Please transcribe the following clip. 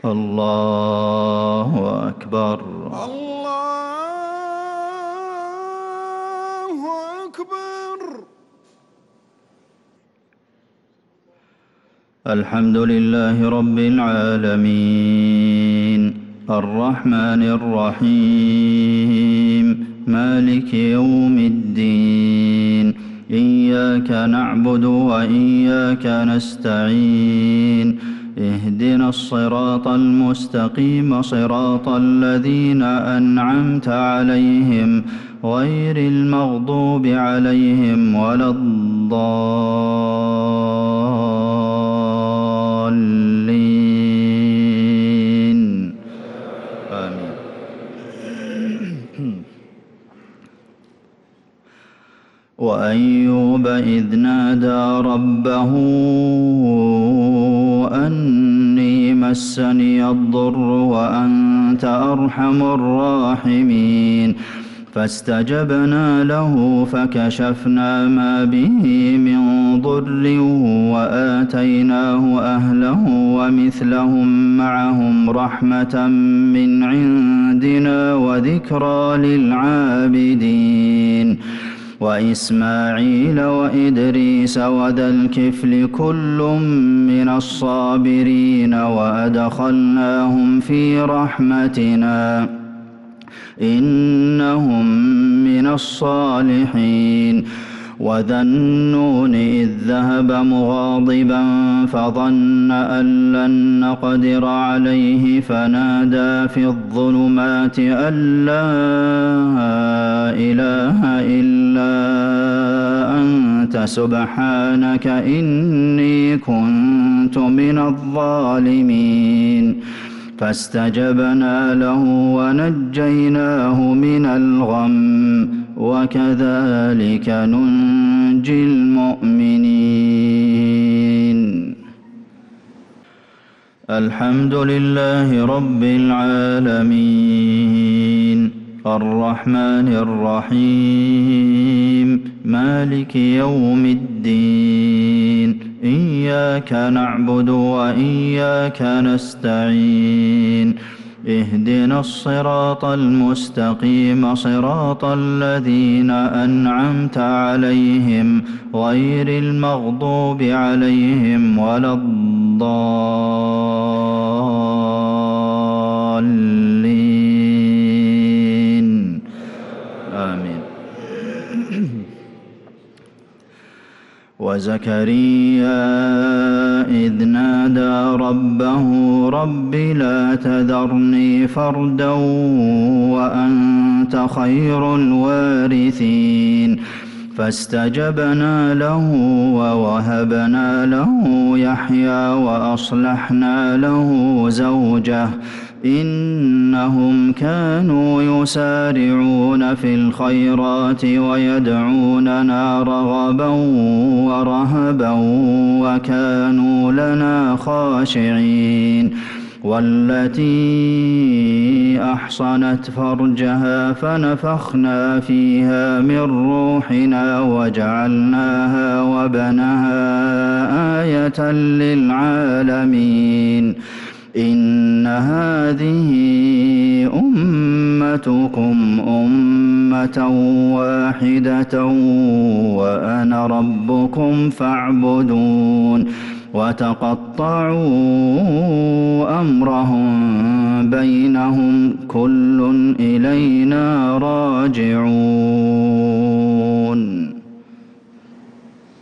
الله أكبر. الله أكبر. الحمد لله رب العالمين الرحمن الرحيم مالك يوم الدين إياك نعبد وإياك نستعين اهدنا الصراط المستقيم صراط الذين أنعمت عليهم غير المغضوب عليهم ولا الضالين آمين. وأيوب إذ نادى ربه أني مسني الضر وأنت أرحم الراحمين فاستجبنا له فكشفنا ما به من ضر وآتيناه أهله ومثلهم معهم رحمة من عندنا وذكرى للعابدين وإسماعيل وإدريس وذا الكفل كل من الصابرين وأدخلناهم في رحمتنا إنهم من الصالحين وذا النون إذ ذهب مغاضبا فظن أن لن نقدر عليه فنادى في الظلمات أن لا إله إلا أنت سبحانك إني كنت من الظالمين فاستجبنا له ونجيناه من الغم وكذلك ننجي المؤمنين. الحمد لله رب العالمين الرحمن الرحيم مالك يوم الدين إياك نعبد وإياك نستعين اهدنا الصراط المستقيم صراط الذين أنعمت عليهم غير المغضوب عليهم ولا الضالين آمين. وزكريا إذ نادى ربه رب لا تذرني فردا وأنت خير الوارثين فاستجبنا له ووهبنا له يحيى وأصلحنا له زوجه إنهم كانوا يسارعون في الخيرات ويدعوننا رغبا ورهبا وكانوا لنا خاشعين والتي أحصنت فرجها فنفخنا فيها من روحنا وجعلناها وبنها آية للعالمين إن هذه أمتكم أمة واحدة وأنا ربكم فاعبدون وتقطعوا أمرهم بينهم كل إلينا راجعون.